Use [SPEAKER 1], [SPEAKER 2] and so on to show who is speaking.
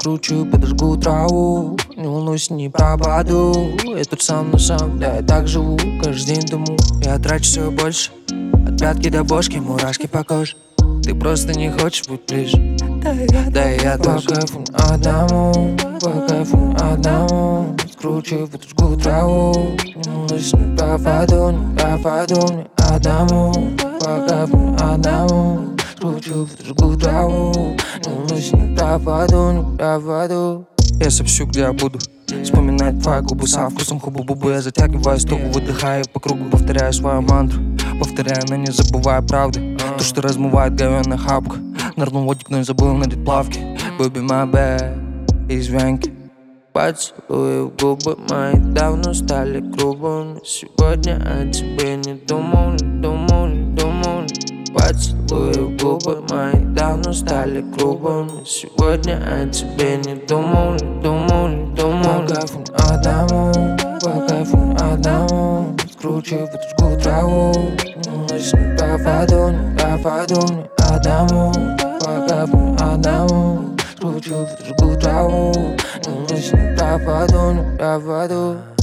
[SPEAKER 1] Скручу, подожгу траву. Не волнуйся, не пропаду. Я тут сам на сам, да я так живу. Каждый день думаю, я трачу все больше. От пятки до бошки, мурашки по коже. Ты просто не хочешь быть ближе. Да и я тоже. По кайфу одному, по кайфу одному. Скручу, подожгу траву. Не волнуйся, не пропаду, не пропаду. Мне одному, по кайфу одному. Скручу, подожгу траву. Не волнуйся, не пропаду, не пропаду. Я сообщу, где я буду. Вспоминать твои губы со вкусом хубу-бубу. Я затягиваю стугу, выдыхаю по кругу. Повторяю свою мантру, повторяю, но не забывая правды. То, что размывает говёная хапка. Нырнул в водик, но и забыл надеть плавки. Baby, my bad, извинки. Поцелуи в губы мои давно стали грубыми. Сегодня о тебе не думал, не думал, не думал. Поцелуи в губы мои давно стали грубыми. Сегодня о тебе не думал, не думал, не думал. По кайфу одному, по кайфу одному. Скручу, подожгу траву. Не волнуйся, не пропаду, не пропаду. Мне одному, по кайфу одному. Скручу, подожгу траву. Не волнуйся, не пропаду, не пропаду.